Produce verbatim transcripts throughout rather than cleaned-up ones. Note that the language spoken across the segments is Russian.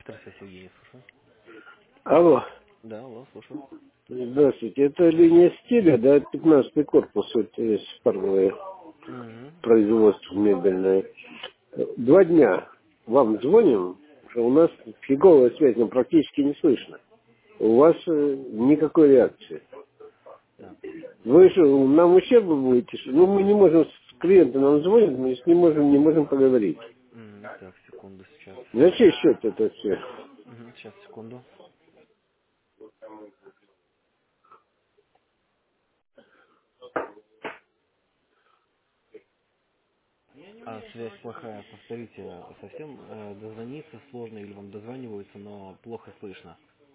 Электросвязь, Евгений, слушаю. Алло, Да, алло, слушаю. здравствуйте. Это линия стиля, да, пятнадцатый корпус, это есть паровое Угу. производство мебельное. Два дня вам звоним, что у нас фиговая связь, но практически не слышно. У вас э, никакой реакции. Так. Вы что, нам ущербы будете? Что- Ну, мы не можем, с клиентом нам звонят, мы с ним можем, не можем поговорить. М, Так, секунду сейчас. За чей счет это все? Угу, сейчас, секунду. А связь плохая, повторите, совсем э, дозвониться сложно или вам дозваниваются, но плохо слышно?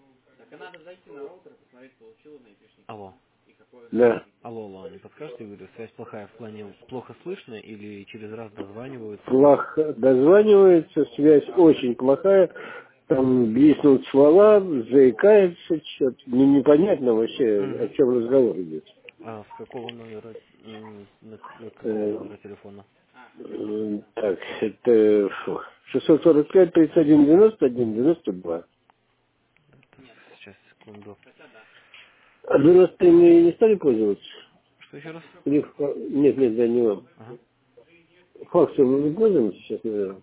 Алло. Да. Алло, алло, не подскажете, говорю, связь плохая в плане плохо слышно или через раз дозваниваются, но... Плохо дозванивается, связь очень плохая, там блеснут слова, заикается, что-то непонятно вообще, о Угу. чем разговор идет. А с какого номера, м, на к- какого Э, номера телефона? э, так, это фу, шестьсот сорок пять тридцать один девяносто один девяносто два. Сейчас, секунду. А вы нас не, не стали пользоваться? Что еще раз? Или фа- Нет, нет, да, не вам. Ага. Факсом мы не пользуемся сейчас, наверное.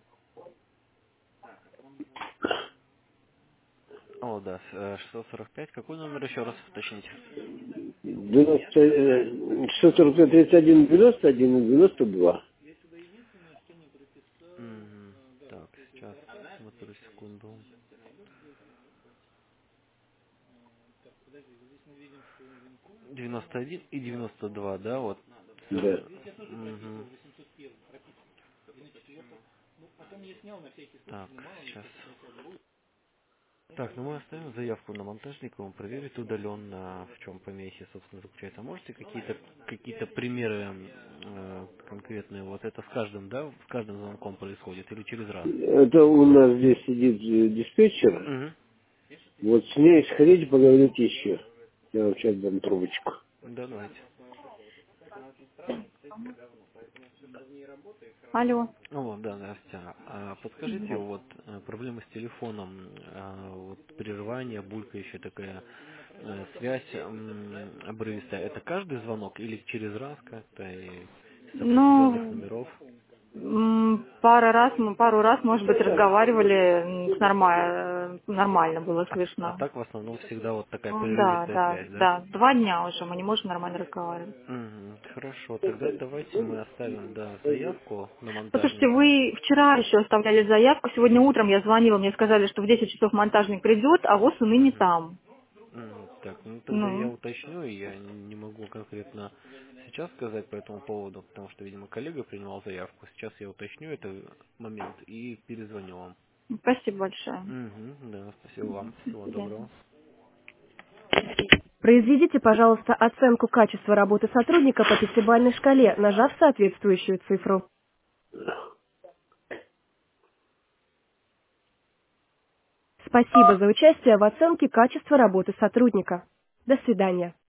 О, да, с- э, шестьсот сорок пять. Какой номер еще раз уточните? девяносто, э, шестьсот сорок пять тридцать один девяносто один и девяносто два. Мгм. Так, сейчас смотрю секунду. девяносто один и девяносто два, да, вот. Да. Мгм. Так, сейчас. Так, ну мы оставим заявку на монтажника, он проверит удаленно, в чем помехи, собственно, заключаются. А можете какие-то какие-то примеры э, конкретные, вот это с каждым, да, с каждым звонком происходит или через раз? Это у нас здесь сидит э, диспетчер. Угу. Вот с ней сходите, поговорите еще. Я вам сейчас дам трубочку. Да, давайте. Алло. Алло, да, Настя, а подскажите, вот э, проблемы с телефоном, а, вот прерывание, булькающая такая э, связь м, обрывистая, это каждый звонок или через раз как-то и с определенных Ну, номеров? м, пара раз, мы пару раз, может быть, разговаривали, м, с нормально, нормально было А, а слышно. так в основном всегда вот такая Ну, да, прерывистая да, связь, да? да. Два дня уже мы не можем нормально разговаривать. Мгм, хорошо, тогда давайте мы оставим, да, заявку на Послушайте, монтажника. вы вчера еще оставляли заявку, сегодня утром я звонила, мне сказали, что в десять часов монтажник придет, а вот он и не Мгм. там. Мгм. Так, ну тогда я Ну, уточню, и я не могу конкретно сейчас сказать по этому поводу, потому что, видимо, коллега принимал заявку. Сейчас я уточню этот момент и перезвоню вам. спасибо большое. Угу, да, спасибо вам. До Всего свидания. доброго. Произведите, пожалуйста, оценку качества работы сотрудника по пятибалльной шкале, нажав соответствующую цифру. Спасибо за участие в оценке качества работы сотрудника. До свидания.